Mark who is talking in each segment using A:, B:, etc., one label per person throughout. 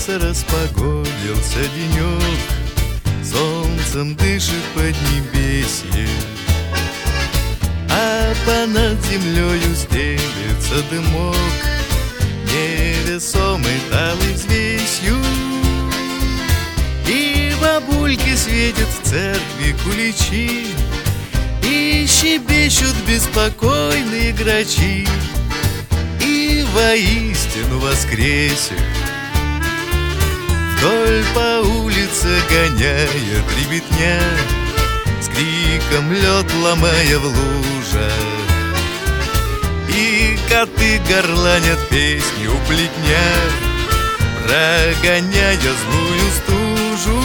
A: Разгулялся, распогодился денек, солнцем дышит поднебесье, а понад землею стелется дымок, невесомый талой взвесью. И бабульки светят в церкви куличи, и щебечут беспокойные грачи, и воистину воскресе вдоль по улице гоняет ребятня, с криком лед ломая в лужах, и коты горланят песни у плетня, прогоняя злую стужу.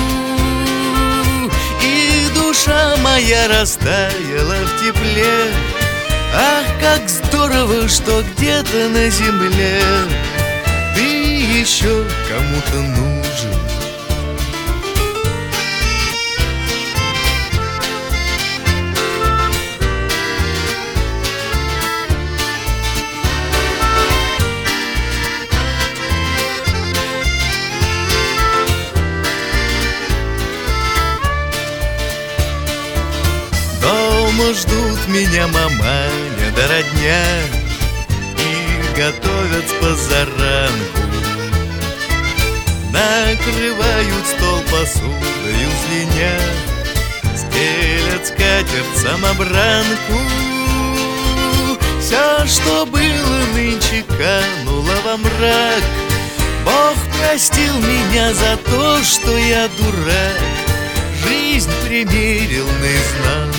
A: И душа моя растаяла в тепле. Ах, как здорово, что где-то на земле ты еще кому-то нужен. Дома ждут меня маманя да родня и готовят с позаранку, накрывают стол посудою звеня, стелят скатерть самобранку. Все, что было нынче, кануло во мрак. Бог простил меня за то, что я дурак, жизнь примерил наизнанку.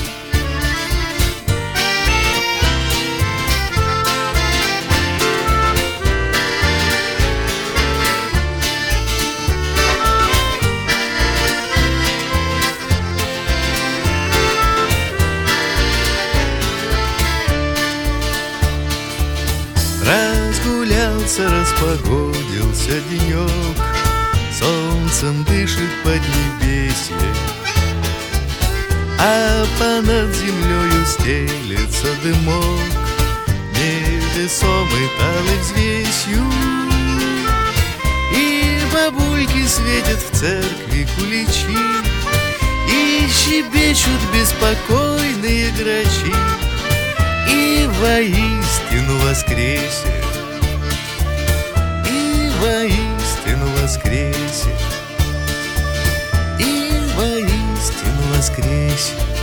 A: Разгулялся, распогодился денек, солнцем дышит поднебесье, а понад землею стелется дымок, невесомый талой взвесью. И бабульки светят в церкви куличи, и щебечут беспокойные грачи, и воистину воскресе, и воистину воскресе, и воистину воскресе.